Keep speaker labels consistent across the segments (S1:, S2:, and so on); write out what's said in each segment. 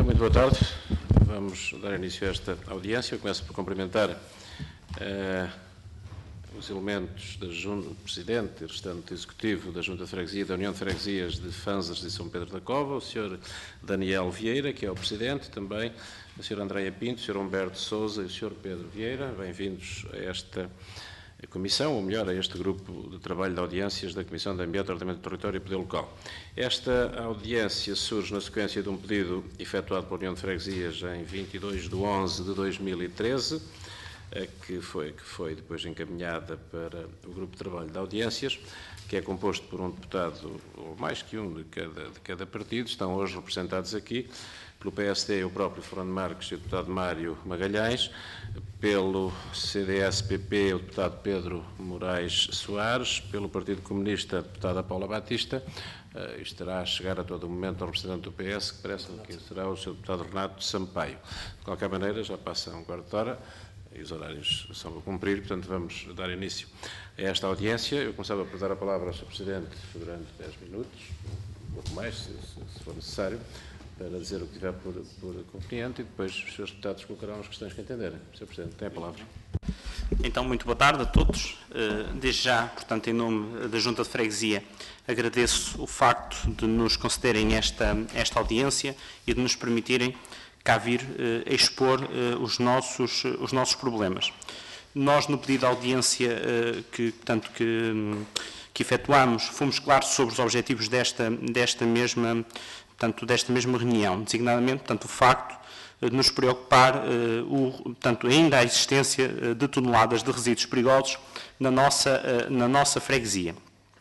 S1: Então, muito boa tarde. Vamos dar início a esta audiência. Eu começo por cumprimentar os elementos da Junta, o Presidente e o restante Executivo da Junta de Freguesia da União de Freguesias de Fanzas de São Pedro da Cova, o Sr. Daniel Vieira, que é o Presidente, também a Sra. Andreia Pinto, o Sr. Humberto Sousa e o Sr. Pedro Vieira. Bem-vindos a esta Comissão, ou melhor, a este grupo de trabalho de audiências da Comissão de Ambiente, Ordenamento do Território e Poder Local. Esta audiência surge na sequência de um pedido efetuado pela União de Freguesias em 22/11/2013, que foi depois encaminhada para o grupo de trabalho de audiências, que é composto por um deputado, ou mais que um, de cada partido. Estão hoje representados aqui pelo PSD o próprio Fernando Marques e o deputado Mário Magalhães, pelo CDS-PP o deputado Pedro Moraes Soares, pelo Partido Comunista a deputada Paula Batista, estará a chegar a todo momento ao representante do PS, que parece que será o Sr. deputado Renato Sampaio. De qualquer maneira, já passa um quarto de hora e os horários são a cumprir, portanto vamos dar início a esta audiência. Eu começava por dar a palavra ao Sr. Presidente durante 10 minutos, um pouco mais, se for necessário, para dizer o que tiver por conveniente, e depois os Srs. Deputados colocarão as questões que entenderem. Sr. Presidente, tem a palavra.
S2: Então, muito boa tarde a todos. Desde já, portanto, em nome da Junta de Freguesia, agradeço o facto de nos concederem esta audiência e de nos permitirem cá vir expor os nossos problemas. Nós, no pedido de audiência que efetuámos, fomos claros sobre os objetivos desta mesma reunião, designadamente, o facto de nos preocupar, ainda a existência de toneladas de resíduos perigosos na nossa freguesia.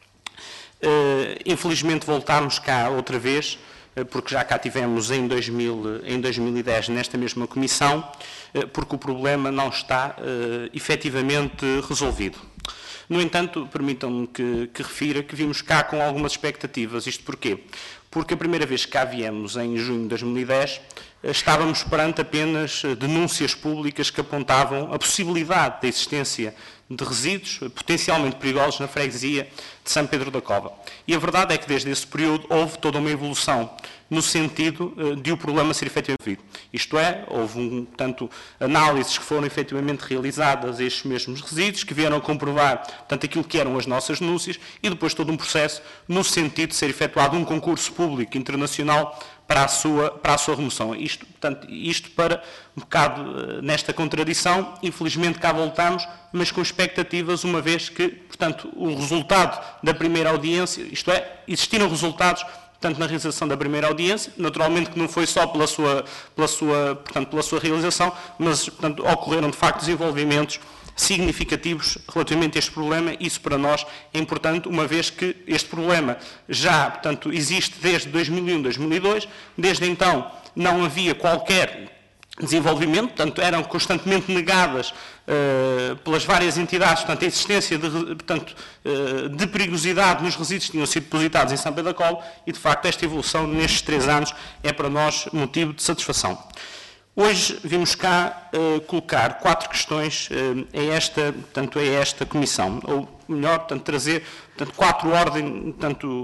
S2: Infelizmente voltámos cá outra vez, porque já cá tivemos em 2010 nesta mesma comissão, porque o problema não está efetivamente resolvido. No entanto, permitam-me que refira que vimos cá com algumas expectativas. Isto porquê? Porque a primeira vez que cá viemos, em junho de 2010, estávamos perante apenas denúncias públicas que apontavam a possibilidade da existência de resíduos potencialmente perigosos na freguesia de São Pedro da Cova. E a verdade é que desde esse período houve toda uma evolução no sentido de o problema ser efetivamente resolvido. Isto é, houve análises que foram efetivamente realizadas a estes mesmos resíduos, que vieram a comprovar, aquilo que eram as nossas denúncias, e depois todo um processo no sentido de ser efetuado um concurso público internacional para a sua remoção. Isto para um bocado nesta contradição, infelizmente cá voltamos, mas com expectativas, uma vez que, o resultado da primeira audiência, isto é, existiram resultados, na realização da primeira audiência, naturalmente que não foi só pela sua realização, mas, ocorreram, de facto, desenvolvimentos significativos relativamente a este problema. Isso para nós é importante, uma vez que este problema já, existe desde 2001, 2002, desde então não havia qualquer desenvolvimento, eram constantemente negadas pelas várias entidades, a existência de perigosidade nos resíduos que tinham sido depositados em São Pedro da Cova, e de facto esta evolução nestes 3 anos é para nós motivo de satisfação. Hoje vimos cá colocar 4 questões a esta comissão, ou melhor, trazer 4 ordens,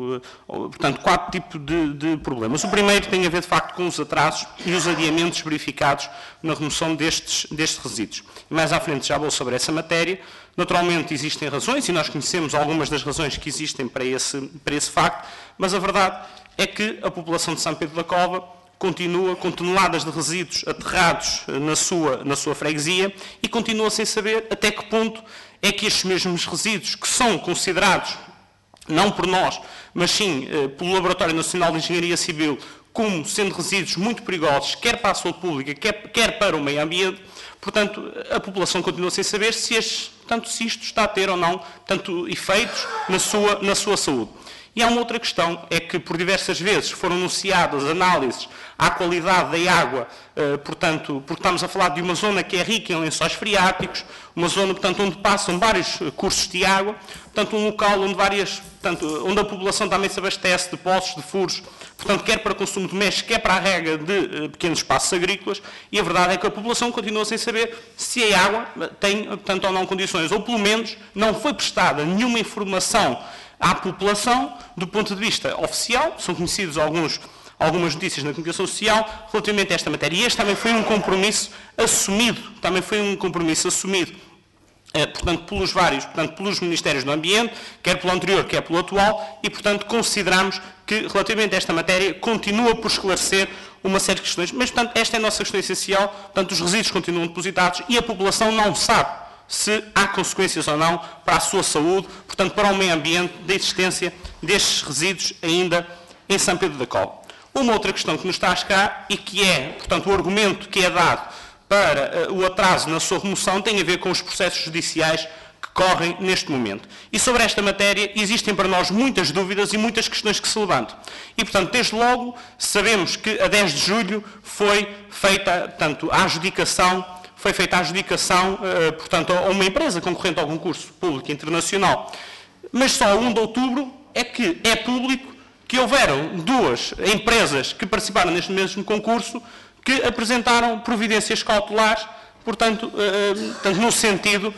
S2: 4 tipos de problemas. O primeiro tem a ver, de facto, com os atrasos e os adiamentos verificados na remoção destes resíduos. E mais à frente já vou sobre essa matéria. Naturalmente existem razões, e nós conhecemos algumas das razões que existem para esse facto, mas a verdade é que a população de São Pedro da Cova continua com toneladas de resíduos aterrados na sua freguesia e continua sem saber até que ponto é que estes mesmos resíduos, que são considerados, não por nós, mas sim pelo Laboratório Nacional de Engenharia Civil, como sendo resíduos muito perigosos, quer para a saúde pública, quer para o meio ambiente, portanto, a população continua sem saber se isto está a ter ou não efeitos na sua saúde. E há uma outra questão, é que por diversas vezes foram anunciadas análises à qualidade da água, porque estamos a falar de uma zona que é rica em lençóis freáticos, uma zona, onde passam vários cursos de água, um local onde a população também se abastece de poços, de furos, quer para consumo doméstico, quer para a rega de pequenos espaços agrícolas, e a verdade é que a população continua sem saber se a água tem, ou não condições, ou pelo menos não foi prestada nenhuma informação à população do ponto de vista oficial. São conhecidos alguns algumas notícias na comunicação social relativamente a esta matéria. E este também foi um compromisso assumido, portanto, pelos Ministérios do Ambiente, quer pelo anterior, quer pelo atual, e, portanto, consideramos que, relativamente a esta matéria, continua por esclarecer uma série de questões. Mas, portanto, esta é a nossa questão essencial, portanto, os resíduos continuam depositados e a população não sabe se há consequências ou não para a sua saúde, portanto, para o meio ambiente, da existência destes resíduos ainda em São Pedro da Cova. Uma outra questão que nos traz cá e que é, portanto, o argumento que é dado para o atraso na sua remoção tem a ver com os processos judiciais que correm neste momento. E sobre esta matéria existem para nós muitas dúvidas e muitas questões que se levantam. E, portanto, desde logo sabemos que a 10 de julho foi feita, portanto, a adjudicação, portanto, a uma empresa concorrente ao concurso público internacional. Mas só a 1 de outubro é que é público que houveram 2 empresas que participaram neste mesmo concurso que apresentaram providências cautelares, portanto, no sentido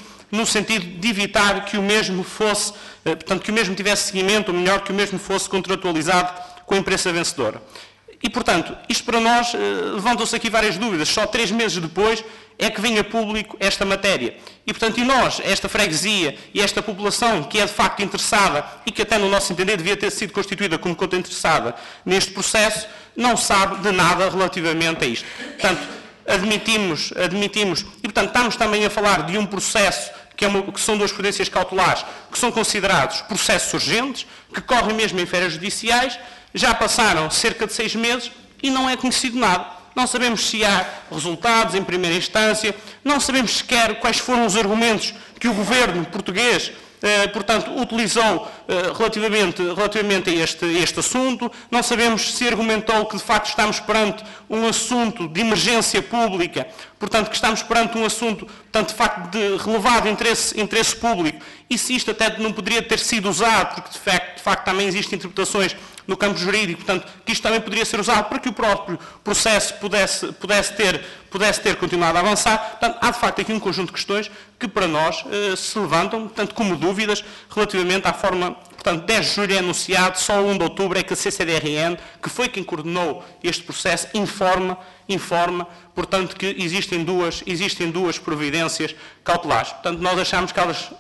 S2: de evitar que o mesmo fosse, que o mesmo tivesse seguimento, ou melhor, que o mesmo fosse contratualizado com a empresa vencedora. E, portanto, isto para nós, levantam-se aqui várias dúvidas. Só 3 meses depois é que vem a público esta matéria. E, portanto, nós, esta freguesia e esta população que é de facto interessada e que até no nosso entender devia ter sido constituída como interessada neste processo, não sabe de nada relativamente a isto. Portanto, admitimos, e, portanto, estamos também a falar de um processo que são 2 prudências cautelares, que são considerados processos urgentes, que correm mesmo em esferas judiciais. Já passaram cerca de 6 meses e não é conhecido nada. Não sabemos se há resultados em primeira instância, não sabemos sequer quais foram os argumentos que o governo português, portanto, utilizou relativamente a este assunto, não sabemos se argumentou que de facto estamos perante um assunto de emergência pública, portanto, que estamos perante um assunto, portanto, de facto, de relevado interesse público, e se isto até não poderia ter sido usado, porque de facto também existem interpretações no campo jurídico, portanto, que isto também poderia ser usado para que o próprio processo pudesse ter continuado a avançar. Portanto, há de facto aqui um conjunto de questões que para nós se levantam, portanto, como dúvidas relativamente à forma, portanto, 10 de julho é anunciado, só 1 de outubro é que a CCDRN, que foi quem coordenou este processo, informa, portanto, que existem duas providências cautelares. Portanto, nós achamos que elas,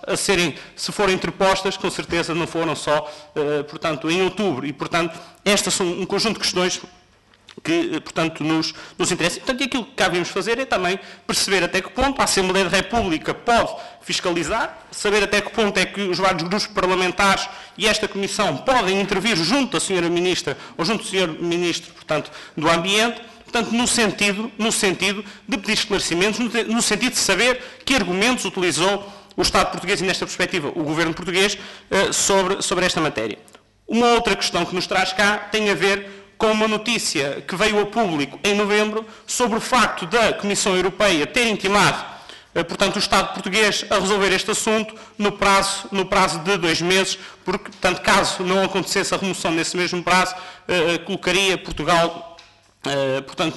S2: se forem interpostas, com certeza não foram só, portanto, em outubro. E, portanto, estas são um conjunto de questões que, portanto, nos interessam. Portanto, e aquilo que cá vimos fazer é também perceber até que ponto a Assembleia da República pode fiscalizar, saber até que ponto é que os vários grupos parlamentares e esta Comissão podem intervir junto da Sra. Ministra ou junto do Sr. Ministro, portanto, do Ambiente, portanto, no sentido de pedir esclarecimentos, no sentido de saber que argumentos utilizou o Estado português e, nesta perspectiva, o Governo português, sobre esta matéria. Uma outra questão que nos traz cá tem a ver com uma notícia que veio a público em novembro sobre o facto da Comissão Europeia ter intimado, portanto, o Estado português a resolver este assunto no prazo de 2 meses, porque, portanto, caso não acontecesse a remoção nesse mesmo prazo, colocaria Portugal, portanto,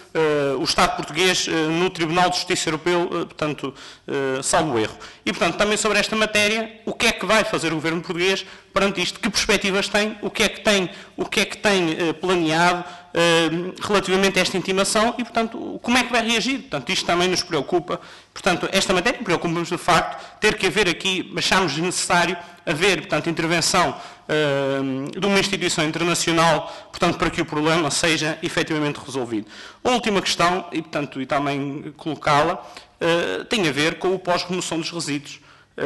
S2: o Estado português no Tribunal de Justiça Europeu, portanto, salvo erro. E, portanto, também sobre esta matéria, o que é que vai fazer o Governo português perante isto? Que perspectivas tem? O que é que tem planeado relativamente a esta intimação e, portanto, como é que vai reagir? Portanto, isto também nos preocupa. Portanto, esta matéria preocupa-nos, de facto, ter que haver aqui, achamos necessário haver, portanto, intervenção de uma instituição internacional, portanto, para que o problema seja efetivamente resolvido. A última questão, e, portanto, e também colocá-la, tem a ver com o pós-remoção dos resíduos.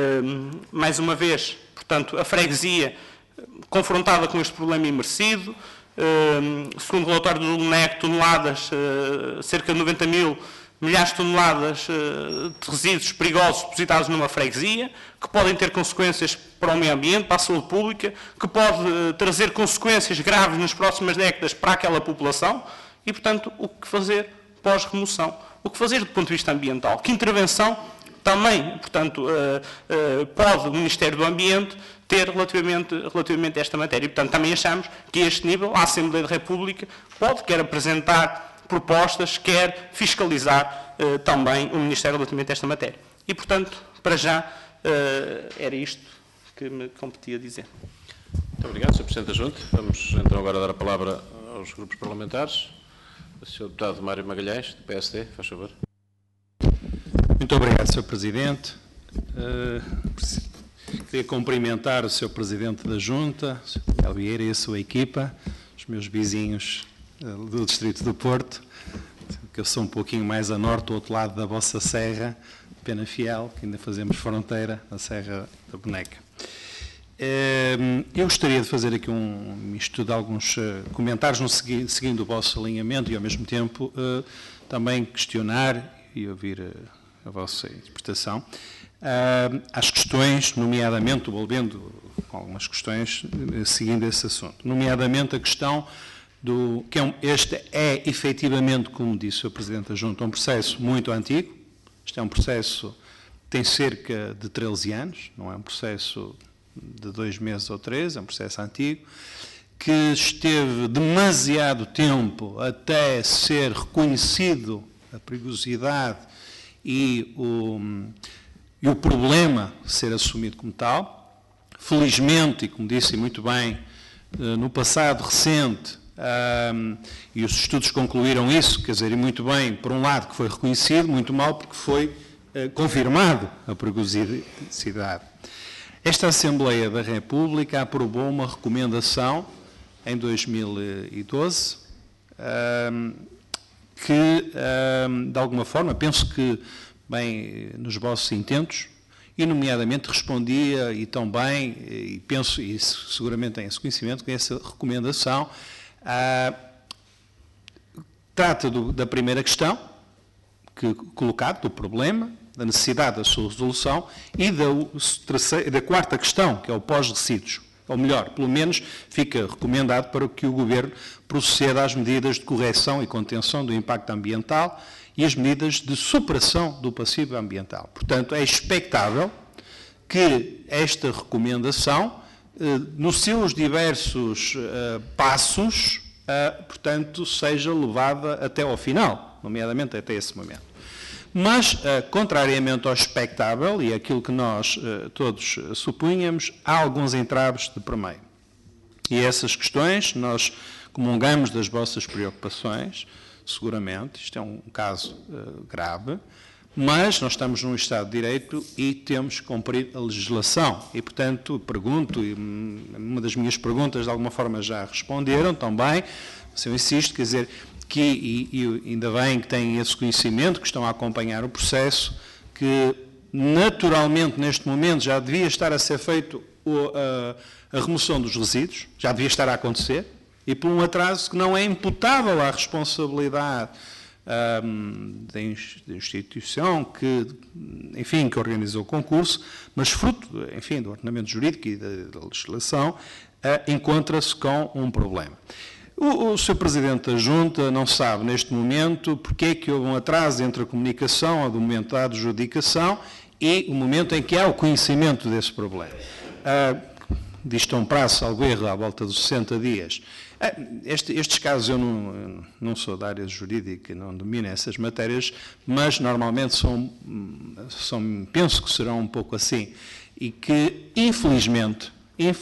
S2: Mais uma vez, portanto, a freguesia confrontada com este problema imerecido, segundo o relatório do LNEC, cerca de 90 mil milhares de toneladas de resíduos perigosos depositados numa freguesia, que podem ter consequências para o meio ambiente, para a saúde pública, que pode trazer consequências graves nas próximas décadas para aquela população e, portanto, o que fazer pós-remoção? O que fazer do ponto de vista ambiental? Que intervenção também, portanto, pode o Ministério do Ambiente ter relativamente a esta matéria? E, portanto, também achamos que a este nível a Assembleia da República pode quer apresentar propostas, quer fiscalizar também o Ministério relativamente a esta matéria. E, portanto, para já, era isto que me competia dizer.
S1: Muito obrigado, Sr. Presidente da Junta. Vamos então agora dar a palavra aos grupos parlamentares. O Sr. Deputado Mário Magalhães, do PSD, faz favor.
S3: Muito obrigado, Sr. Presidente. Queria cumprimentar o Sr. Presidente da Junta, o Sr. Miguel Vieira e a sua equipa, os meus vizinhos do Distrito do Porto, que eu sou um pouquinho mais a norte, do outro lado da vossa serra, Penafiel, que ainda fazemos fronteira, na Serra da Boneca. Eu gostaria de fazer aqui um misto de alguns comentários, seguindo o vosso alinhamento e, ao mesmo tempo, também questionar e ouvir a vossa interpretação às questões, nomeadamente, envolvendo algumas questões, seguindo esse assunto, nomeadamente a questão do que este é, efetivamente, como disse o Presidente da Junta, um processo muito antigo. Este é um processo que tem cerca de 13 anos, não é um processo de 2 meses ou 3, é um processo antigo, que esteve demasiado tempo até ser reconhecido a perigosidade e o problema ser assumido como tal. Felizmente, e como disse muito bem, no passado recente, e os estudos concluíram isso, quer dizer, e muito bem, por um lado, que foi reconhecido, muito mal, porque foi confirmado a perigosidade. Esta Assembleia da República aprovou uma recomendação em 2012 que, de alguma forma, penso que, bem, nos vossos intentos, e nomeadamente respondia, e tão bem, e penso, e seguramente têm esse conhecimento, que essa recomendação trata da primeira questão, colocado, do problema, da necessidade da sua resolução, e da quarta questão, que é o pós-resíduos. Ou melhor, pelo menos fica recomendado para que o Governo proceda às medidas de correção e contenção do impacto ambiental e as medidas de superação do passivo ambiental. Portanto, é expectável que esta recomendação, nos seus diversos passos, portanto, seja levada até ao final, nomeadamente até esse momento. Mas, contrariamente ao expectável e aquilo que nós todos supunhamos, há alguns entraves de permeio. E essas questões, nós comungamos das vossas preocupações, seguramente, isto é um caso grave, mas nós estamos num Estado de Direito e temos que cumprir a legislação. E, portanto, pergunto, e uma das minhas perguntas de alguma forma já responderam também, se eu insisto, quer dizer, que, e ainda bem que têm esse conhecimento, que estão a acompanhar o processo, que naturalmente neste momento já devia estar a ser feito a remoção dos resíduos, já devia estar a acontecer, e por um atraso que não é imputável à responsabilidade da instituição que, enfim, que organizou o concurso, mas fruto, enfim, do ordenamento jurídico e da legislação, encontra-se com um problema. O Sr. Presidente da Junta não sabe, neste momento, porque é que houve um atraso entre a comunicação, do momento da adjudicação, e o momento em que há o conhecimento desse problema. Diz-te um prazo, salvo erro, à volta dos 60 dias. Estes casos, eu não sou da área jurídica, não domino essas matérias, mas normalmente penso que serão um pouco assim, e que, infelizmente,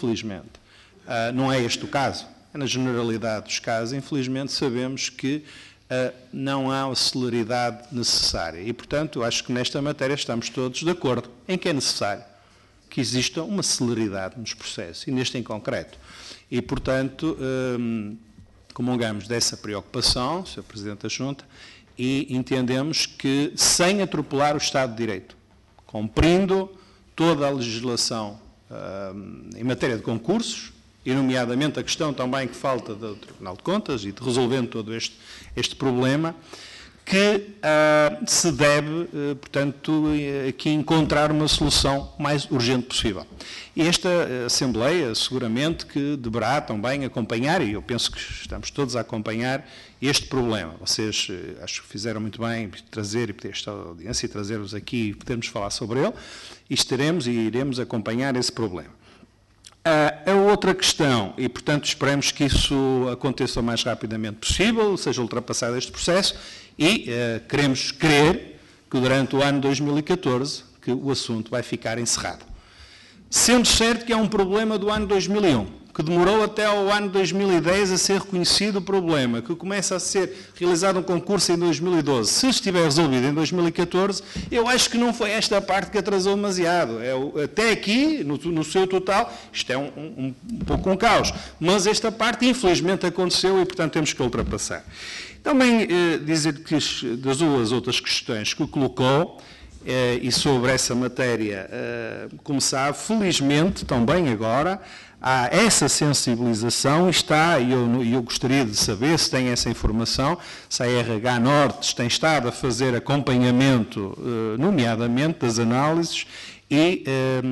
S3: não é este o caso. Na generalidade dos casos, infelizmente, sabemos que não há a celeridade necessária. E, portanto, acho que nesta matéria estamos todos de acordo em que é necessário que exista uma celeridade nos processos, e neste em concreto. E, portanto, comungamos dessa preocupação, Sr. Presidente da Junta, e entendemos que, sem atropelar o Estado de Direito, cumprindo toda a legislação em matéria de concursos, e nomeadamente a questão também que falta do Tribunal de Contas e de resolvendo todo este problema, que se deve, portanto, aqui encontrar uma solução mais urgente possível. E esta Assembleia, seguramente, que deverá também acompanhar, e eu penso que estamos todos a acompanhar este problema. Vocês, acho que fizeram muito bem trazer e pedir esta audiência e trazer-vos aqui e podermos falar sobre ele, e estaremos e iremos acompanhar esse problema. A outra questão, e portanto esperemos que isso aconteça o mais rapidamente possível, seja ultrapassado este processo, e queremos crer que durante o ano 2014 que o assunto vai ficar encerrado. Sendo certo que é um problema do ano 2001, que demorou até ao ano 2010 a ser reconhecido o problema, que começa a ser realizado um concurso em 2012, se estiver resolvido em 2014, eu acho que não foi esta parte que atrasou demasiado. Até aqui, no seu total, isto é um pouco um caos, mas esta parte infelizmente aconteceu e, portanto, temos que ultrapassar. Também dizer que das duas outras questões que colocou, e sobre essa matéria, como sabe, felizmente, também agora, há essa sensibilização, e eu gostaria de saber se tem essa informação, se a RH Norte tem estado a fazer acompanhamento, nomeadamente das análises e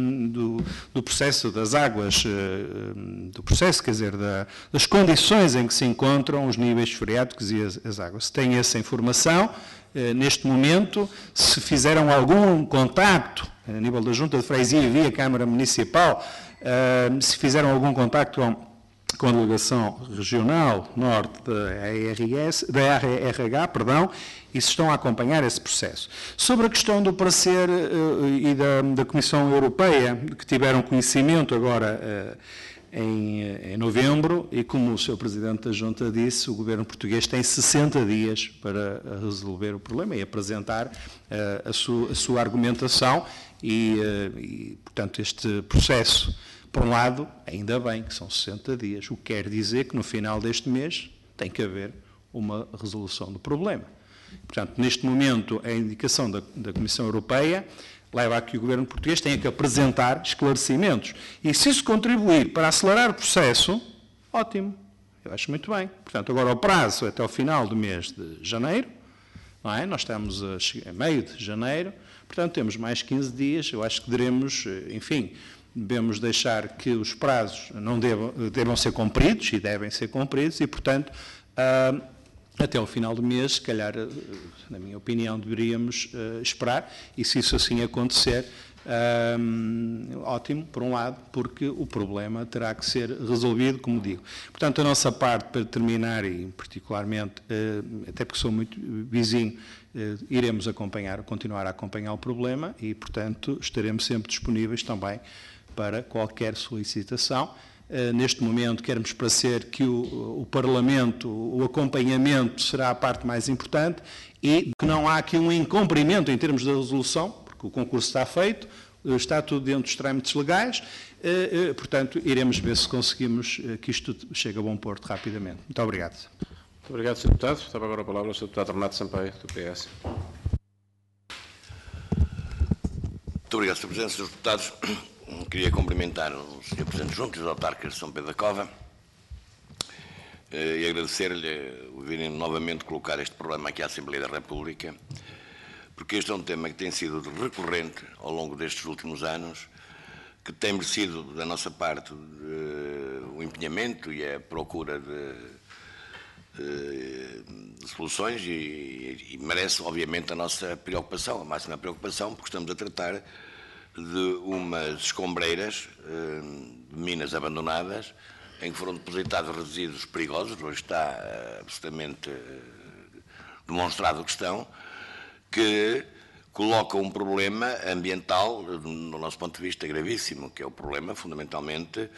S3: do processo das águas, do processo, quer dizer, das condições em que se encontram os níveis freáticos e as águas. Se tem essa informação, neste momento, se fizeram algum contacto, a nível da Junta de Freguesia e via Câmara Municipal, se fizeram algum contacto com a Delegação Regional Norte da ARH, e se estão a acompanhar esse processo. Sobre a questão do parecer e da Comissão Europeia, que tiveram conhecimento agora em novembro, e como o Sr. Presidente da Junta disse, o Governo português tem 60 dias para resolver o problema e apresentar a sua argumentação e, portanto, este processo, por um lado, ainda bem que são 60 dias, o que quer dizer que no final deste mês tem que haver uma resolução do problema. Portanto, neste momento, a indicação da Comissão Europeia leva a que o Governo português tenha que apresentar esclarecimentos. E se isso contribuir para acelerar o processo, ótimo. Eu acho muito bem. Portanto, agora o prazo é até ao final do mês de janeiro, não é? Nós estamos a meio de janeiro, portanto, temos mais 15 dias. Eu acho que devemos deixar que os prazos não devam ser cumpridos, e devem ser cumpridos, e, portanto, até ao final do mês, se calhar, na minha opinião, deveríamos esperar, e se isso assim acontecer, ótimo, por um lado, porque o problema terá que ser resolvido, como digo. Portanto, a nossa parte, para terminar, e particularmente, até porque sou muito vizinho, iremos continuar a acompanhar o problema e, portanto, estaremos sempre disponíveis também para qualquer solicitação. Neste momento, queremos parecer que o Parlamento, o acompanhamento será a parte mais importante e que não há aqui um incumprimento em termos da resolução, porque o concurso está feito, está tudo dentro dos trâmites legais, portanto, iremos ver se conseguimos que isto chegue a bom porto rapidamente. Muito obrigado.
S1: Muito obrigado, Sr. Deputado. Estava agora a palavra o Sr. Deputado Renato Sampaio, do PS.
S4: Muito obrigado, Sr. Presidente. Srs. Deputados, queria cumprimentar o Sr. Presidente Junto e os autarcas de São Pedro da Cova e agradecer-lhe o virem novamente colocar este problema aqui à Assembleia da República, porque este é um tema que tem sido recorrente ao longo destes últimos anos, que tem merecido, da nossa parte, o empenhamento e a procura de soluções e merece, obviamente, a nossa preocupação, a máxima preocupação, porque estamos a tratar de umas escombreiras de minas abandonadas em que foram depositados resíduos perigosos, hoje está absolutamente demonstrado que estão, que coloca um problema ambiental, do nosso ponto de vista, gravíssimo, que é o problema, fundamentalmente,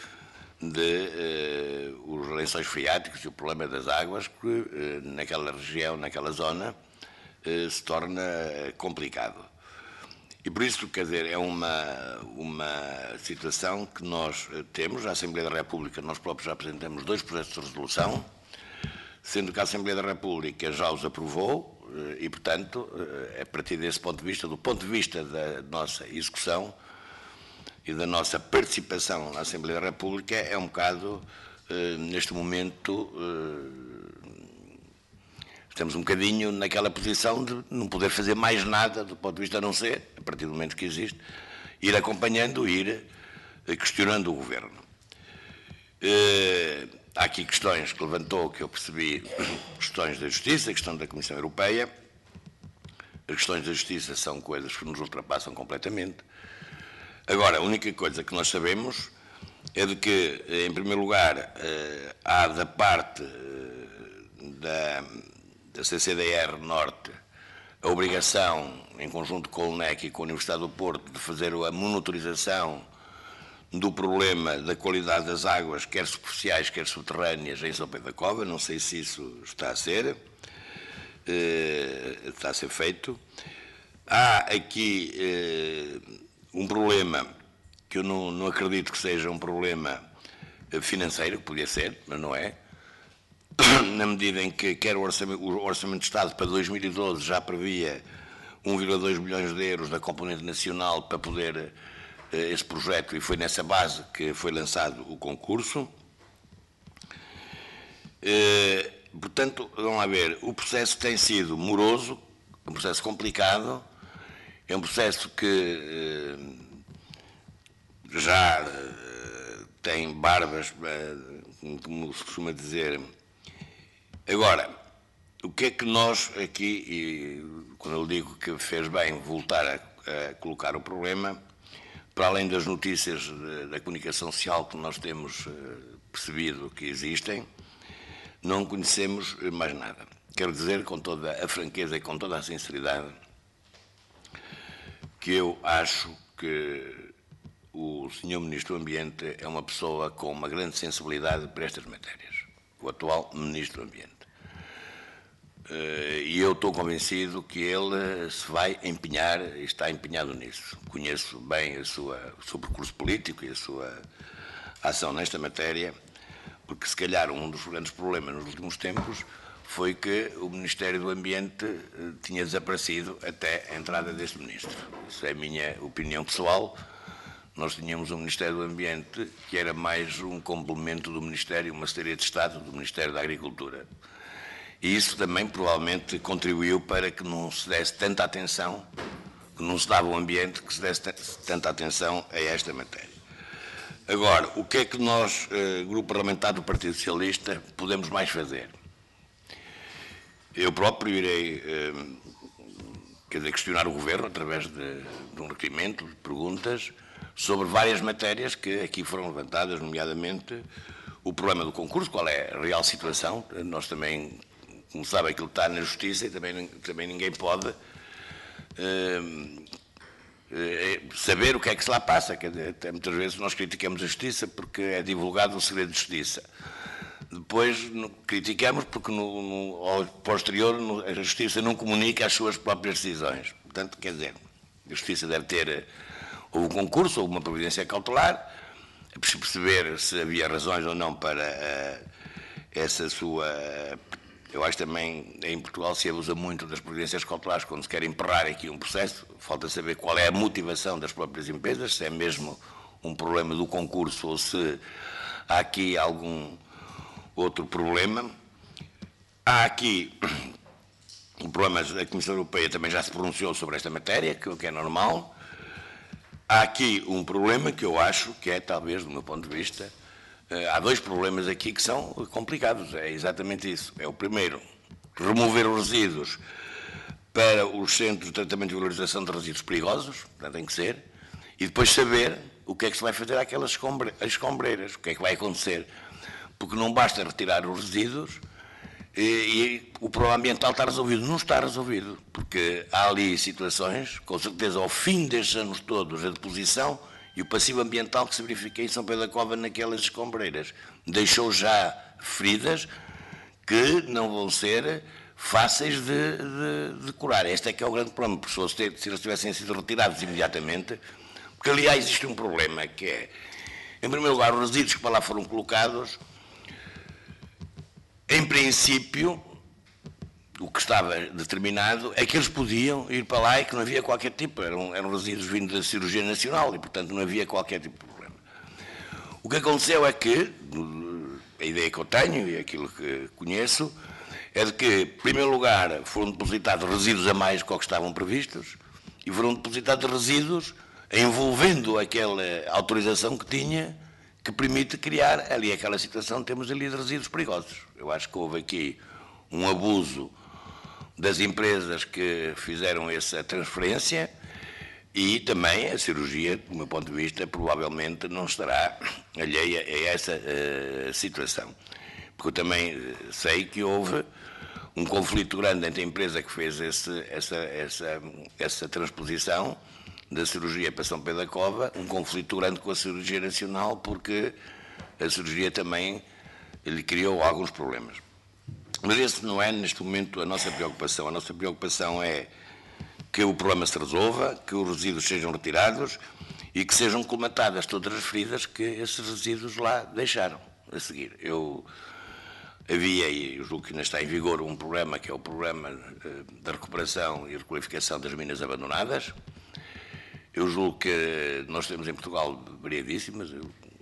S4: os lençóis freáticos e o problema das águas, que naquela região, naquela zona, se torna complicado. E por isso, quer dizer, é uma situação que nós temos. Na Assembleia da República, nós próprios já apresentamos 2 projetos de resolução, sendo que a Assembleia da República já os aprovou e, portanto, a partir desse ponto de vista, do ponto de vista da nossa execução e da nossa participação na Assembleia da República, é um bocado, neste momento, estamos um bocadinho naquela posição de não poder fazer mais nada do ponto de vista a não ser, a partir do momento que existe, ir acompanhando, ir questionando o Governo. Há aqui questões que levantou, que eu percebi, questões da Justiça, a questão da Comissão Europeia. As questões da Justiça são coisas que nos ultrapassam completamente. Agora, a única coisa que nós sabemos é de que, em primeiro lugar, há da parte da CCDR Norte a obrigação, em conjunto com o NEC e com a Universidade do Porto, de fazer a monitorização do problema da qualidade das águas, quer superficiais, quer subterrâneas, em São Pedro da Cova. Não sei se isso está a ser feito. Há aqui um problema que eu não acredito que seja um problema financeiro, que podia ser, mas não é, na medida em que quer o Orçamento de Estado para 2012 já previa 1,2 bilhões de euros da componente nacional para poder esse projeto, e foi nessa base que foi lançado o concurso. Portanto, vamos lá ver, o processo tem sido moroso, é um processo complicado, é um processo que já tem barbas, como se costuma dizer. Agora, o que é que nós aqui, e quando eu digo que fez bem voltar a colocar o problema, para além das notícias da comunicação social que nós temos percebido que existem, não conhecemos mais nada. Quero dizer com toda a franqueza e com toda a sinceridade que eu acho que o Sr. Ministro do Ambiente é uma pessoa com uma grande sensibilidade para estas matérias, o atual Ministro do Ambiente. E eu estou convencido que ele se vai empenhar e está empenhado nisso. Conheço bem o seu percurso político e a sua ação nesta matéria, porque se calhar um dos grandes problemas nos últimos tempos foi que o Ministério do Ambiente tinha desaparecido até a entrada deste Ministro. Isso é a minha opinião pessoal. Nós tínhamos um Ministério do Ambiente que era mais um complemento do Ministério, uma Secretaria de Estado do Ministério da Agricultura. E isso também provavelmente contribuiu para que não se desse tanta atenção, que não se dava o ambiente, que se desse tanta atenção a esta matéria. Agora, o que é que nós, Grupo Parlamentar do Partido Socialista, podemos mais fazer? Eu próprio irei questionar o Governo através de um requerimento, de perguntas, sobre várias matérias que aqui foram levantadas, nomeadamente o problema do concurso, qual é a real situação. Nós também, como sabe, aquilo está na Justiça e também ninguém pode saber o que é que se lá passa. Até muitas vezes nós criticamos a Justiça porque é divulgado o segredo de Justiça. Depois criticamos porque, ao posterior, a Justiça não comunica as suas próprias decisões. Portanto, quer dizer, a Justiça deve ter ou um concurso ou uma providência cautelar, é preciso perceber se havia razões ou não para essa sua... Eu acho também, em Portugal se abusa muito das providências cautelares quando se quer emperrar aqui um processo. Falta saber qual é a motivação das próprias empresas, se é mesmo um problema do concurso ou se há aqui algum outro problema. Há aqui um problema, a Comissão Europeia também já se pronunciou sobre esta matéria, que é normal. Há aqui um problema que eu acho que é, talvez, do meu ponto de vista, há dois problemas aqui que são complicados, é exatamente isso. É o primeiro, remover os resíduos para os centros de tratamento e valorização de resíduos perigosos, portanto tem que ser, e depois saber o que é que se vai fazer àquelas escombreiras, o que é que vai acontecer, porque não basta retirar os resíduos e o problema ambiental está resolvido. Não está resolvido, porque há ali situações, com certeza ao fim destes anos todos, a deposição e o passivo ambiental que se verifica em São Pedro da Cova naquelas escombreiras deixou já feridas que não vão ser fáceis de curar. Este é que é o grande problema, porque se eles tivessem sido retirados imediatamente, porque aliás existe um problema que é, em primeiro lugar, os resíduos que para lá foram colocados, em princípio, o que estava determinado é que eles podiam ir para lá e que não havia qualquer tipo, eram resíduos vindos da cirurgia nacional e, portanto, não havia qualquer tipo de problema. O que aconteceu é que, a ideia que eu tenho e aquilo que conheço, é de que, em primeiro lugar, foram depositados resíduos a mais do que estavam previstos e foram depositados resíduos envolvendo aquela autorização que tinha, que permite criar ali aquela situação, temos ali de resíduos perigosos. Eu acho que houve aqui um abuso das empresas que fizeram essa transferência e também a cirurgia, do meu ponto de vista, provavelmente não estará alheia a essa situação. Porque eu também sei que houve um conflito grande entre a empresa que fez essa transposição da cirurgia para São Pedro da Cova, um conflito grande com a cirurgia nacional, porque a cirurgia também lhe criou alguns problemas. Mas esse não é, neste momento, a nossa preocupação. A nossa preocupação é que o problema se resolva, que os resíduos sejam retirados e que sejam colmatadas todas as feridas que esses resíduos lá deixaram a seguir. Havia, e eu julgo que ainda está em vigor, um problema que é o problema da recuperação e requalificação das minas abandonadas. Eu julgo que nós temos em Portugal variedíssimas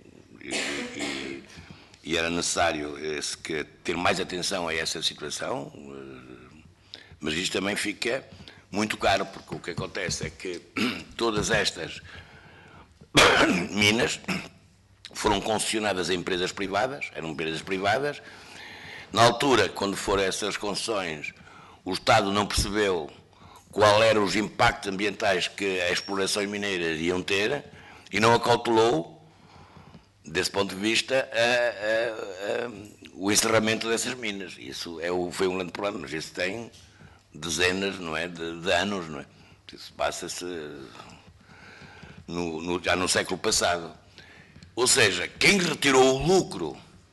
S4: e era necessário ter mais atenção a essa situação, mas isto também fica muito caro, porque o que acontece é que todas estas minas foram concessionadas a empresas privadas, eram empresas privadas. Na altura, quando foram essas concessões, o Estado não percebeu qual eram os impactos ambientais que as explorações mineiras iam ter e não acautelou, desse ponto de vista, o encerramento dessas minas. Isso foi um grande problema, mas isso tem dezenas, não é, de anos, não é? Isso passa-se já no século passado. Ou seja, quem retirou o lucro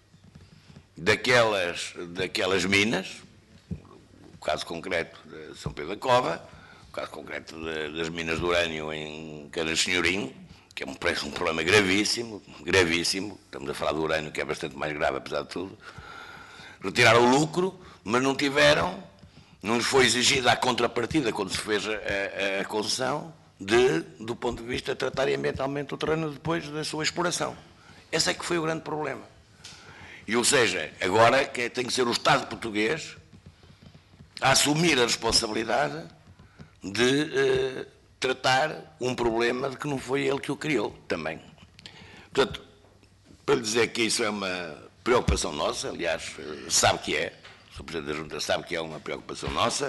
S4: daquelas minas, o caso concreto de São Pedro da Cova, o caso concreto das minas de urânio em Canas Senhorim, que é um problema gravíssimo, gravíssimo, estamos a falar do urânio, que é bastante mais grave, apesar de tudo, retiraram o lucro, mas não lhes foi exigida a contrapartida, quando se fez a concessão, do ponto de vista de tratar ambientalmente o terreno depois da sua exploração. Esse é que foi o grande problema. Ou seja, agora tem que ser o Estado português a assumir a responsabilidade de tratar um problema de que não foi ele que o criou também. Portanto, para lhe dizer que isso é uma preocupação nossa, aliás, sabe que é, o Sr. Presidente da Junta sabe que é uma preocupação nossa,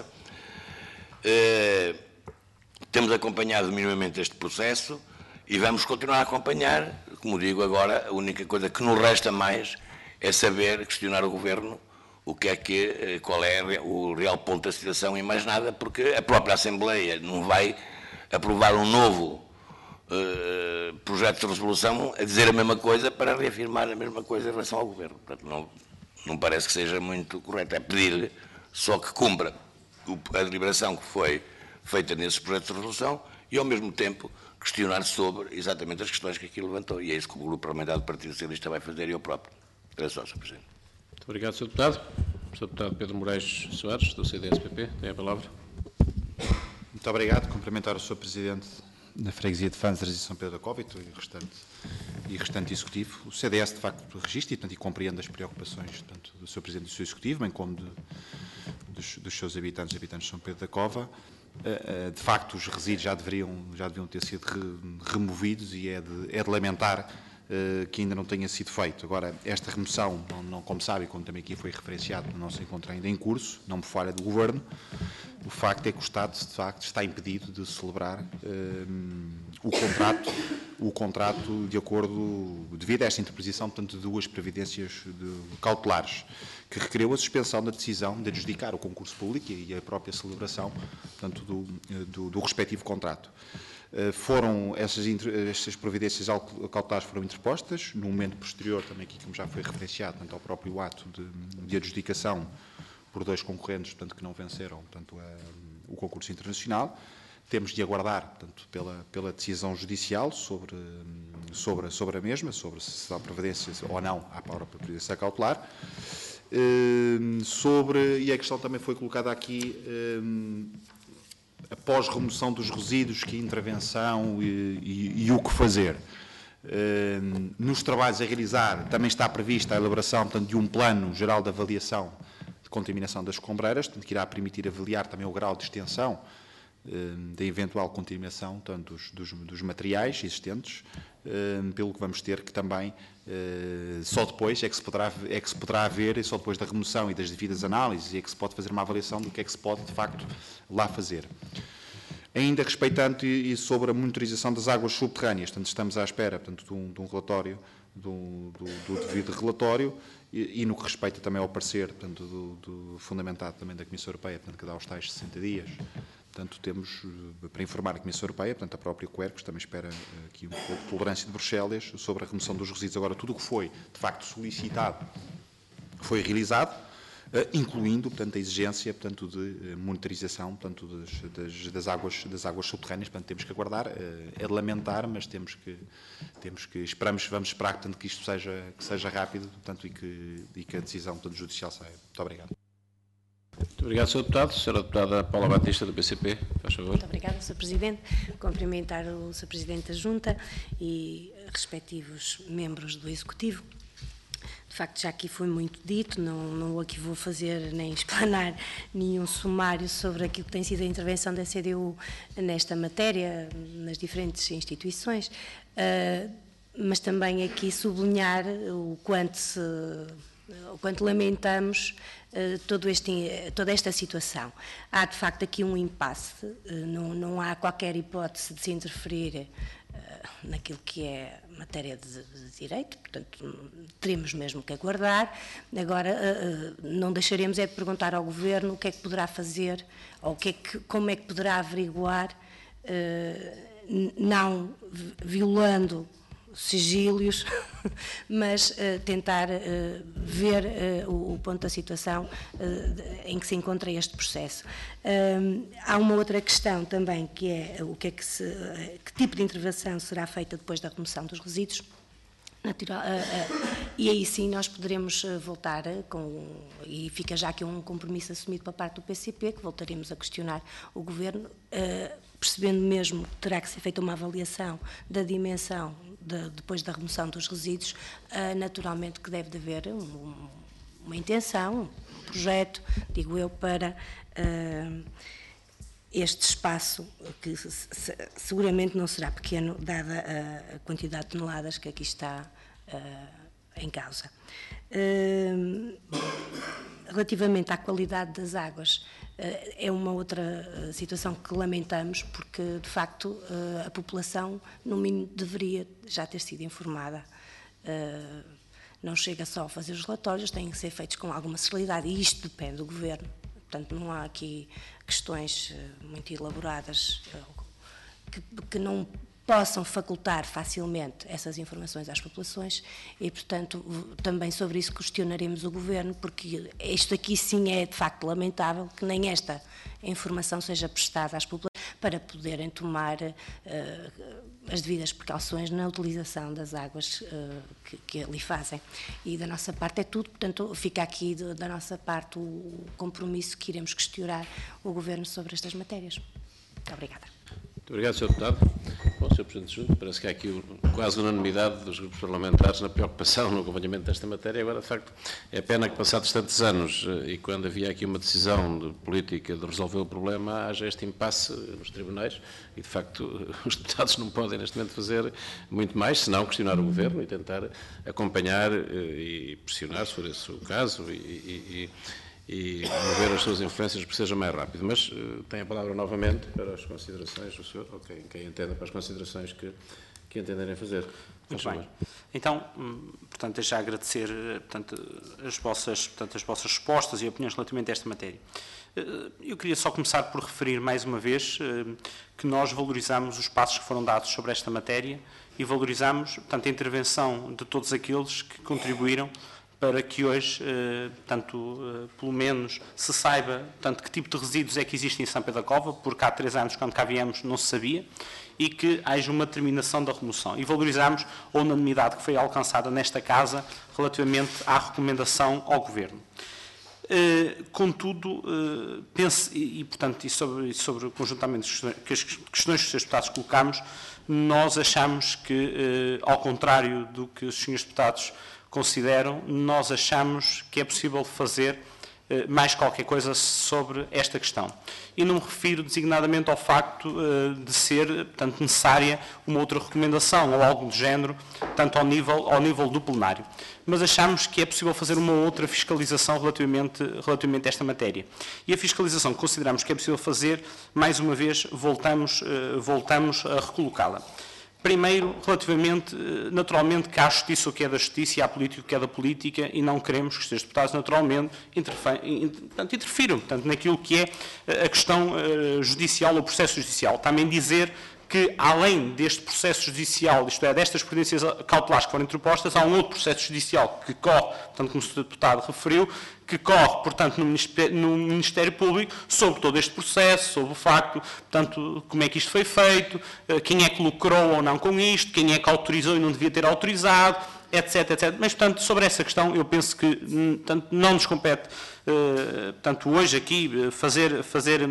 S4: temos acompanhado minimamente este processo e vamos continuar a acompanhar. Como digo agora, a única coisa que nos resta mais é saber, questionar o Governo qual é o real ponto da situação e mais nada, porque a própria Assembleia não vai aprovar um novo projeto de resolução a dizer a mesma coisa para reafirmar a mesma coisa em relação ao Governo. Portanto, não parece que seja muito correto. É pedir-lhe só que cumpra a deliberação que foi feita nesse projeto de resolução e, ao mesmo tempo, questionar sobre exatamente as questões que aqui levantou. E é isso que o Grupo Parlamentar do Partido Socialista vai fazer e eu próprio. Era só, Sr. Presidente.
S1: Muito obrigado, Sr. Deputado. O Sr. Deputado Pedro Moraes Soares, do CDS-PP, tem a palavra.
S5: Muito obrigado. Cumprimentar o Sr. Presidente da Freguesia de Fanzas e São Pedro da Cova e o restante Executivo. O CDS, de facto, registra e compreende as preocupações tanto do Sr. Presidente e do seu Executivo, bem como dos seus habitantes e habitantes de São Pedro da Cova. De facto, os resíduos já deviam ter sido removidos e é de lamentar que ainda não tenha sido feito. Agora, esta remoção, como sabe, e como também aqui foi referenciado, não se encontra ainda em curso, não por falha do Governo. O facto é que o Estado, de facto, está impedido de celebrar o contrato de acordo, devido a esta interposição, portanto, de duas previdências cautelares, que requereu a suspensão da decisão de adjudicar o concurso público e a própria celebração, portanto, do respectivo contrato. Foram estas providências cautelares foram interpostas, no momento posterior, também aqui como já foi referenciado, portanto, ao próprio ato de adjudicação por dois concorrentes, portanto, que não venceram, portanto, o concurso internacional. Temos de aguardar, portanto, pela decisão judicial sobre a mesma, sobre se se dá providência ou não à própria providência cautelar. E a questão também foi colocada aqui, após remoção dos resíduos, que intervenção e o que fazer. Nos trabalhos a realizar também está prevista a elaboração, portanto, de um plano geral de avaliação de contaminação das escombreiras, portanto, que irá permitir avaliar também o grau de extensão da eventual contaminação, portanto, dos materiais existentes, pelo que vamos ter que também, só depois é que se poderá ver, e só depois da remoção e das devidas análises, é que se pode fazer uma avaliação do que é que se pode, de facto, lá fazer. Ainda respeitando e sobre a monitorização das águas subterrâneas, portanto, estamos à espera, portanto, de um relatório, do devido relatório, e no que respeita também ao parecer, portanto, fundamentado também da Comissão Europeia, portanto, que dá os tais 60 dias, portanto, temos, para informar a Comissão Europeia, portanto, a própria Quercus também espera aqui um pouco de tolerância de Bruxelas sobre a remoção dos resíduos. Agora, tudo o que foi, de facto, solicitado foi realizado, incluindo, portanto, a exigência, portanto, de monitorização, portanto, das águas subterrâneas. Portanto, temos que aguardar, é de lamentar, mas vamos esperar, portanto, que isto seja rápido, portanto, e que a decisão, portanto, judicial saia. Muito obrigado.
S1: Muito obrigado, Sr. Deputado. Sra. Deputada Paula Batista, do PCP, faz favor.
S6: Muito obrigada, Sr. Presidente. Cumprimentar o Sr. Presidente da Junta e respectivos membros do Executivo. De facto, já aqui foi muito dito, não aqui vou fazer nem explanar nenhum sumário sobre aquilo que tem sido a intervenção da CDU nesta matéria, nas diferentes instituições, mas também aqui sublinhar o quanto lamentamos toda esta situação. Há, de facto, aqui um impasse, não há qualquer hipótese de se interferir naquilo que é matéria de direito, portanto, teremos mesmo que aguardar. Agora, não deixaremos de perguntar ao Governo o que é que poderá fazer, ou como é que poderá averiguar, não violando sigílios, mas tentar ver o ponto da situação em que se encontra este processo. Há uma outra questão também, que é que tipo de intervenção será feita depois da remoção dos resíduos. E aí sim nós poderemos voltar e fica já aqui um compromisso assumido para a parte do PCP, que voltaremos a questionar o Governo, percebendo mesmo que terá que ser feita uma avaliação da dimensão depois da remoção dos resíduos, naturalmente que deve haver uma intenção, um projeto, digo eu, para este espaço, que seguramente não será pequeno, dada a quantidade de toneladas que aqui está em causa. Relativamente à qualidade das águas, é uma outra situação que lamentamos, porque, de facto, a população, no mínimo, deveria já ter sido informada. Não chega só a fazer os relatórios, têm que ser feitos com alguma celeridade, e isto depende do Governo. Portanto, não há aqui questões muito elaboradas que não possam facultar facilmente essas informações às populações e, portanto, também sobre isso questionaremos o Governo, porque isto aqui sim é de facto lamentável que nem esta informação seja prestada às populações para poderem tomar as devidas precauções na utilização das águas que ali fazem. E da nossa parte é tudo, portanto, fica aqui da nossa parte o compromisso que iremos questionar o Governo sobre estas matérias. Muito obrigada.
S1: Muito obrigado, Sr. Deputado. Bom, Sr. Presidente Junto, parece que há aqui quase unanimidade dos grupos parlamentares na preocupação no acompanhamento desta matéria. Agora, de facto, é pena que, passados tantos anos, e quando havia aqui uma decisão política de resolver o problema, haja este impasse nos tribunais e, de facto, os deputados não podem, neste momento, fazer muito mais, senão questionar o Governo e tentar acompanhar e pressionar, se for esse o caso, e mover as suas influências para que seja mais rápido. Mas tem a palavra novamente para as considerações, o senhor, ou quem entenda para as considerações que entenderem fazer.
S2: Muito bem. Então, portanto, deixo já agradecer as vossas respostas e opiniões relativamente a esta matéria. Eu queria só começar por referir mais uma vez que nós valorizamos os passos que foram dados sobre esta matéria e valorizamos, portanto, a intervenção de todos aqueles que contribuíram para que hoje, pelo menos, se saiba que tipo de resíduos é que existem em São Pedro da Cova, porque há 3 anos, quando cá viemos, não se sabia, e que haja uma terminação da remoção. E valorizamos a unanimidade que foi alcançada nesta Casa relativamente à recomendação ao Governo. Contudo, penso, e sobre conjuntamente as questões que os deputados colocamos, nós achamos que, ao contrário do que os senhores deputados consideram, nós achamos que é possível fazer mais qualquer coisa sobre esta questão. E não me refiro designadamente ao facto de ser, portanto, necessária uma outra recomendação ou algo do género, tanto ao nível do plenário. Mas achamos que é possível fazer uma outra fiscalização relativamente a esta matéria. E a fiscalização que consideramos que é possível fazer, mais uma vez, voltamos a recolocá-la. Primeiro, relativamente, naturalmente, que há a justiça o que é da justiça e há a política o que é da política, e não queremos que os seus deputados, naturalmente, interfiram naquilo que é a questão judicial, o processo judicial. Também dizer que, além deste processo judicial, isto é, destas providências cautelares que foram interpostas, há um outro processo judicial que corre, portanto, como o Sr. Deputado referiu, que corre, portanto, no Ministério Público sobre todo este processo, sobre o facto, portanto, como é que isto foi feito, quem é que lucrou ou não com isto, quem é que autorizou e não devia ter autorizado, etc, etc. Mas, portanto, sobre essa questão, eu penso que portanto, não nos compete, portanto, hoje aqui fazer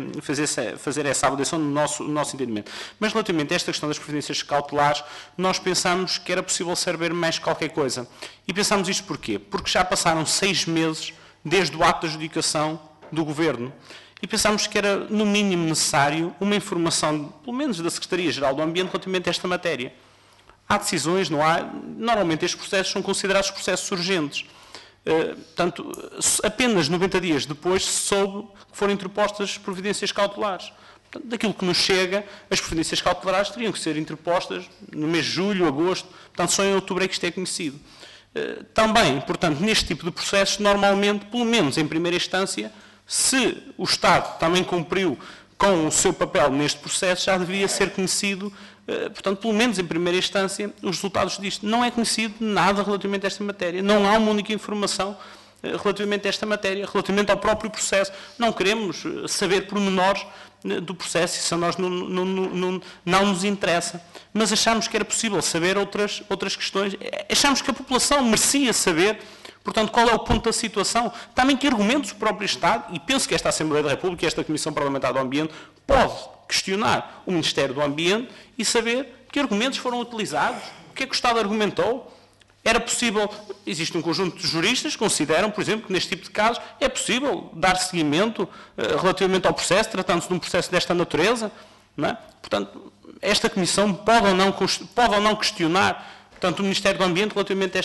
S2: essa avaliação no nosso entendimento. Mas, relativamente a esta questão das providências cautelares, nós pensamos que era possível saber mais qualquer coisa. E pensamos isto porquê? Porque já passaram 6 meses desde o ato de adjudicação do Governo. E pensámos que era, no mínimo, necessário uma informação, pelo menos da Secretaria-Geral do Ambiente, relativamente a esta matéria. Há decisões, não há... Normalmente estes processos são considerados processos urgentes. Portanto, apenas 90 dias depois se soube que foram interpostas providências cautelares. Portanto, daquilo que nos chega, as providências cautelares teriam que ser interpostas no mês de julho, agosto, portanto, só em outubro é que isto é conhecido. Também, portanto, neste tipo de processos, normalmente, pelo menos em primeira instância, se o Estado também cumpriu com o seu papel neste processo, já devia ser conhecido, portanto, pelo menos em primeira instância, os resultados disto. Não é conhecido nada relativamente a esta matéria. Não há uma única informação relativamente a esta matéria, relativamente ao próprio processo. Não queremos saber pormenores do processo, isso a nós não nos interessa. Mas achamos que era possível saber outras questões. Achamos que a população merecia saber, portanto, qual é o ponto da situação. Também que argumentos o próprio Estado, e penso que esta Assembleia da República e esta Comissão Parlamentar do Ambiente pode questionar o Ministério do Ambiente e saber que argumentos foram utilizados, o que é que o Estado argumentou. Era possível, existe um conjunto de juristas que consideram, por exemplo, que neste tipo de casos é possível dar seguimento relativamente ao processo, tratando-se de um processo desta natureza. Não é? Portanto, esta Comissão pode ou não questionar, portanto, o Ministério do Ambiente relativamente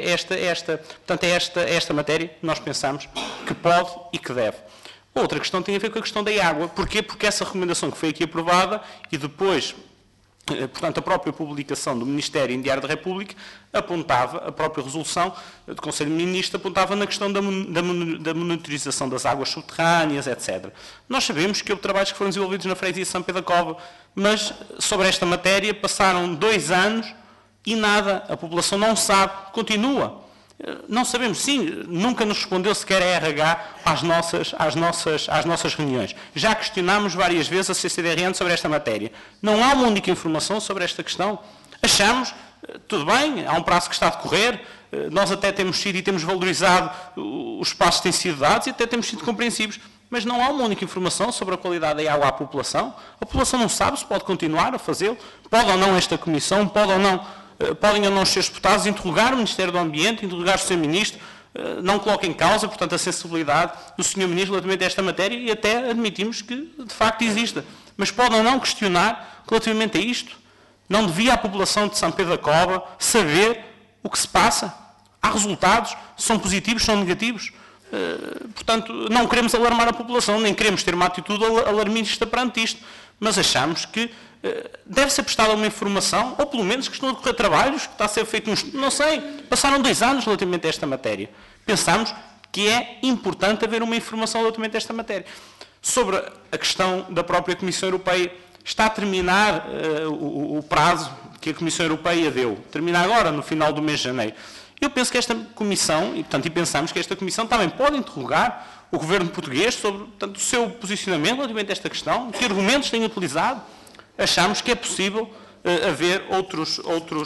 S2: a esta matéria. Nós pensamos que pode e que deve. Outra questão tem a ver com a questão da água. Porquê? Porque essa recomendação que foi aqui aprovada e depois, portanto, a própria publicação do Ministério em Diário da República apontava, a própria resolução do Conselho de Ministros apontava na questão da monitorização das águas subterrâneas, etc. Nós sabemos que houve trabalhos que foram desenvolvidos na freguesia de São Pedro da Cova, mas sobre esta matéria passaram 2 anos e nada, a população não sabe, continua. Não sabemos, sim, nunca nos respondeu sequer a RH às nossas reuniões. Já questionámos várias vezes a CCDRN sobre esta matéria. Não há uma única informação sobre esta questão. Achamos, tudo bem, há um prazo que está a decorrer, nós até temos sido e temos valorizado os passos que têm sido dados e até temos sido compreensivos, mas não há uma única informação sobre a qualidade da água à população. A população não sabe se pode continuar a fazê-lo, pode ou não esta comissão, podem ou não os seus deputados interrogar o Ministério do Ambiente, interrogar o Sr. Ministro, não coloca em causa, portanto, a sensibilidade do Sr. Ministro relativamente a esta matéria e até admitimos que, de facto, exista. Mas pode ou não questionar relativamente a isto. Não devia a população de São Pedro da Cova saber o que se passa? Há resultados, são positivos, são negativos. Portanto, não queremos alarmar a população, nem queremos ter uma atitude alarmista perante isto, mas achamos que deve ser prestada uma informação, ou pelo menos que estão a decorrer trabalhos, que está a ser feito não sei, passaram 2 anos relativamente a esta matéria. Pensamos que é importante haver uma informação relativamente a esta matéria. Sobre a questão da própria Comissão Europeia, está a terminar o prazo que a Comissão Europeia deu, termina agora, no final do mês de janeiro. Eu penso que esta Comissão, e pensamos que esta Comissão também pode interrogar o Governo português sobre, portanto, o seu posicionamento relativamente a esta questão, que argumentos tem utilizado. Achamos que é possível haver outros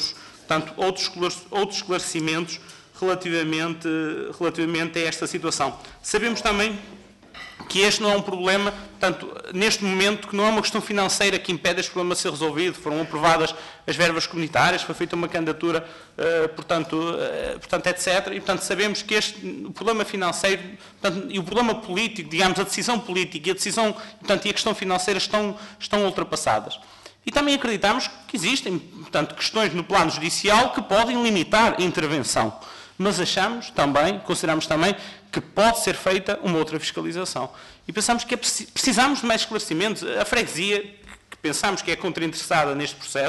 S2: esclarecimentos relativamente a esta situação. Sabemos também que este não é um problema, portanto, neste momento, que não é uma questão financeira que impede este problema de ser resolvido. Foram aprovadas as verbas comunitárias, foi feita uma candidatura, portanto, etc. E, portanto, sabemos que o problema financeiro, portanto, e o problema político, digamos, a decisão política e a decisão, portanto, e a questão financeira estão ultrapassadas. E também acreditamos que existem, portanto, questões no plano judicial que podem limitar a intervenção. Mas consideramos também que pode ser feita uma outra fiscalização. E pensamos que precisamos de mais esclarecimentos. A freguesia, que pensamos que é contrainteressada neste processo,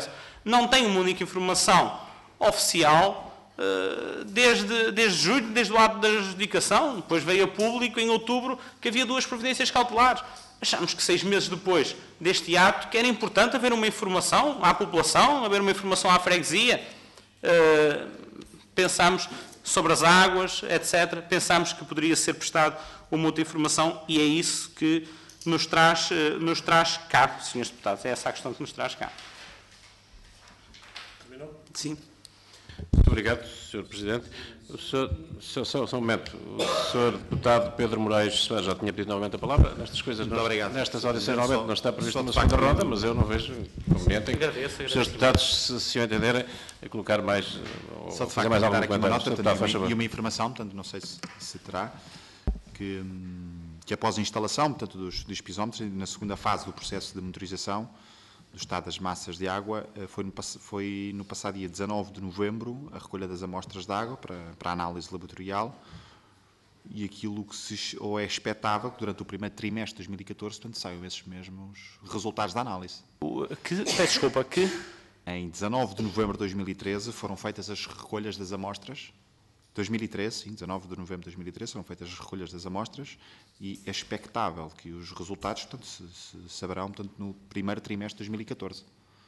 S2: não tem uma única informação oficial desde julho, desde o ato da adjudicação. Depois veio a público em outubro que havia 2 providências cautelares. Achamos que 6 meses depois deste ato que era importante haver uma informação à população, haver uma informação à freguesia. Pensámos sobre as águas, etc. Pensámos que poderia ser prestado uma outra informação e é isso que nos traz cá, senhores deputados. É essa a questão que nos traz cá.
S1: Terminou?
S2: Sim.
S1: Muito obrigado, Sr. Presidente. Só um momento. O Sr. Deputado Pedro Moraes já tinha pedido novamente a palavra. Nestas coisas, nestas audições, normalmente não está previsto uma segunda ronda, mas eu não vejo conveniente os Srs. Deputados, se o entenderem, a colocar mais, ou
S5: Só de
S1: fazer
S5: facto,
S1: mais algum
S5: dar aqui uma
S1: comentário.
S5: nota e uma informação, portanto, não sei se terá, que após a instalação, portanto, dos pisómetros, na segunda fase do processo de monitorização do estado das massas de água, foi no passado dia 19 de novembro a recolha das amostras de água para a análise laboratorial e aquilo que ou é expectável que durante o primeiro trimestre de 2014, portanto, saiam esses mesmos resultados da análise.
S2: Peço desculpa, que?
S5: Em 19 de novembro de 2013 foram feitas as recolhas das amostras. 2013, sim, 19 de novembro de 2013, foram feitas as recolhas das amostras e é expectável que os resultados, portanto, se saberão, portanto, no primeiro trimestre de 2014.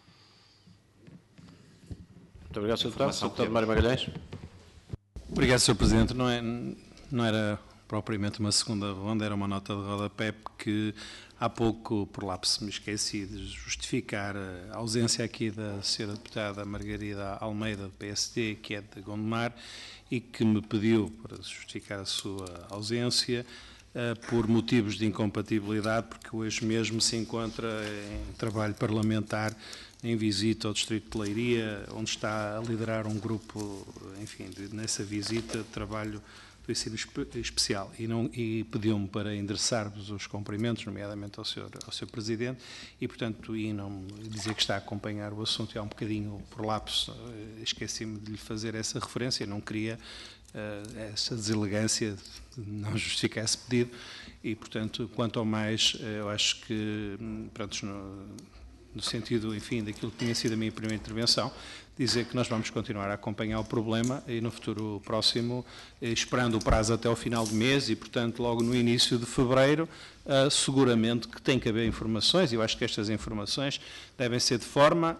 S1: Muito obrigado, Sr. Deputado. Sr. Deputado Mário Magalhães.
S3: Obrigado, Sr. Presidente. Não era propriamente uma segunda ronda, era uma nota de rodapé, porque há pouco, por lapso, me esqueci de justificar a ausência aqui da Sra. Deputada Margarida Almeida, do PSD, que é de Gondomar, e que me pediu para justificar a sua ausência por motivos de incompatibilidade, porque hoje mesmo se encontra em trabalho parlamentar, em visita ao Distrito de Leiria, onde está a liderar um grupo, enfim, nessa visita de trabalho do ensino especial, e pediu-me para endereçar-vos os cumprimentos, nomeadamente ao Sr. Presidente, e, portanto, e não dizer que está a acompanhar o assunto, e há um bocadinho por lapso, esqueci-me de lhe fazer essa referência, não queria essa deselegância de não justificar esse pedido, e, portanto, quanto ao mais, eu acho que, pronto, no sentido, enfim, daquilo que tinha sido a minha primeira intervenção, dizer que nós vamos continuar a acompanhar o problema e no futuro próximo, esperando o prazo até ao final do mês e, portanto, logo no início de fevereiro, seguramente que tem que haver informações, e eu acho que estas informações devem ser de forma,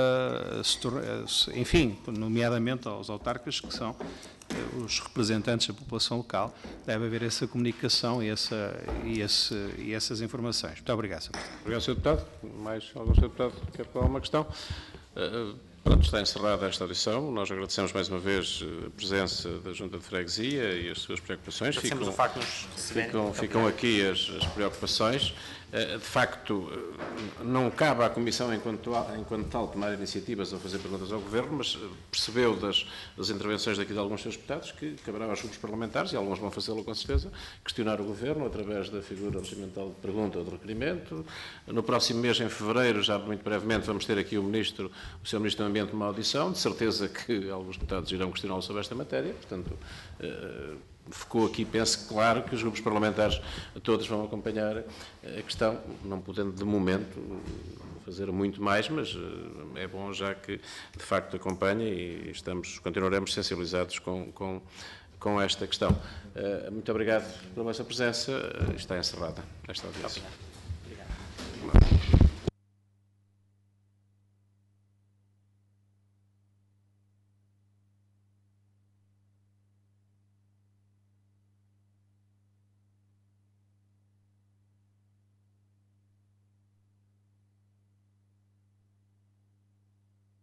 S3: enfim, nomeadamente aos autarcas, que são os representantes da população local, deve haver essa comunicação e essas informações. Muito obrigado, Sr. Presidente.
S1: Obrigado, Sr. Deputado. Mais algum Sr. Deputado quer falar uma questão? Pronto, está encerrada esta audição. Nós agradecemos mais uma vez a presença da Junta de Freguesia e as suas preocupações. Ficam aqui as preocupações. De facto, não cabe à Comissão, enquanto tal, tomar iniciativas ou fazer perguntas ao Governo, mas percebeu das intervenções daqui de alguns seus deputados que caberá aos grupos parlamentares, e alguns vão fazê-lo com certeza, questionar o Governo através da figura regimental de pergunta ou de requerimento. No próximo mês, em fevereiro, já muito brevemente, vamos ter aqui o Sr. Ministro do Ambiente numa audição. De certeza que alguns deputados irão questioná-lo sobre esta matéria, portanto, ficou aqui, penso, claro que os grupos parlamentares todos vão acompanhar a questão, não podendo de momento fazer muito mais, mas é bom já que de facto acompanha e continuaremos sensibilizados com esta questão. Muito obrigado pela vossa presença, está encerrada esta audiência.
S2: Obrigado.